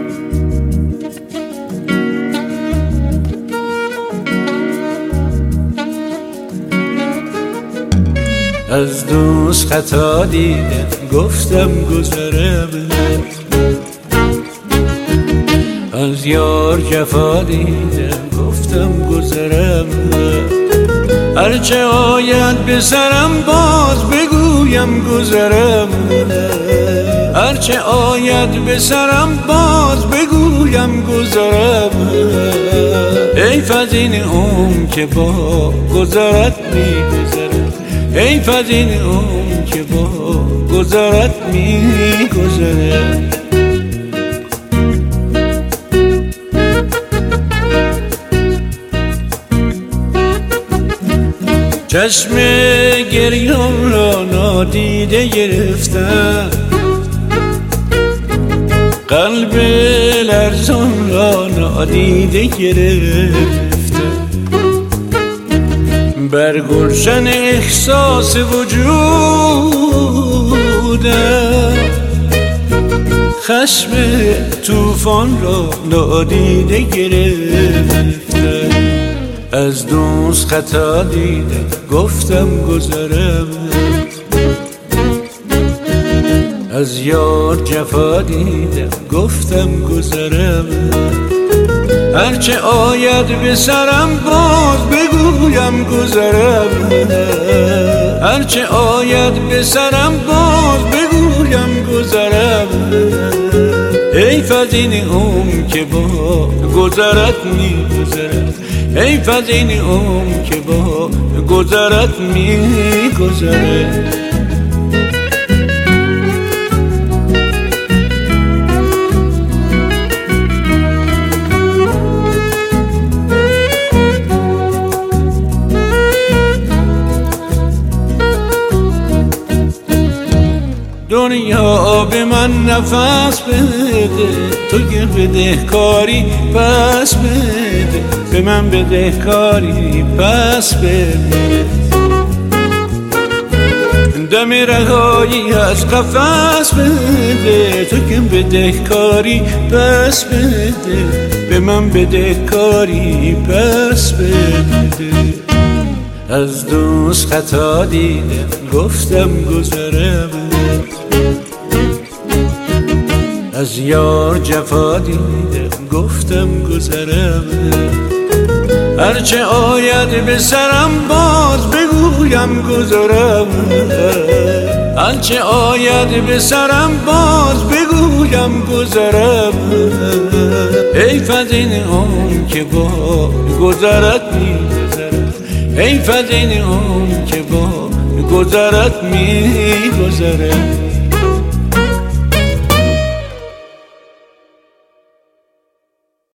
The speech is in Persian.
از دوست خطا دیدم گفتم گذرم، از یار جفا دیدم گفتم گذرم. هرچه آید به سرم باز بگویم گذرم، هرچه آید به سرم باز بگویم گذرم. حیف از این عمر که با گذرت میگذرم، حیف از این عمر که با گذرت میگذرم. چشم گریان را نادیده گرفتم، قلب لرزان را نادیده گرفتم. بر گلشن احساس وجودم خشم طوفان را نادیده گرفتم. از دوست خطا دیدم گفتم گذرم، از یار جفا دیدم گفتم گذرم. هرچه آید به سرم باز بگویم گذرم، هرچه آید به سرم باز بگویم گذرم. حیف از این عمر که با گذرت میگذرم، حیف از این عمر که با گذرت میگذرم. دنیا به من نفس بده، تو که بدهکاری پس بده، به من بدهکاری پس بده. دم رهایی از قفس بده، تو که بدهکاری پس بده، به من بدهکاری پس بده. از دوست خطا دیدم گفتم گذرم، از یار جفا دیدم گفتم گذرم. هرچه آید به سرم باز بگویم گذرم، هرچه آید به سرم باز بگویم گذرم. حیف از این عمر که با گذرت میگذرم، حیف از این عمر که با گذرت میگذرم.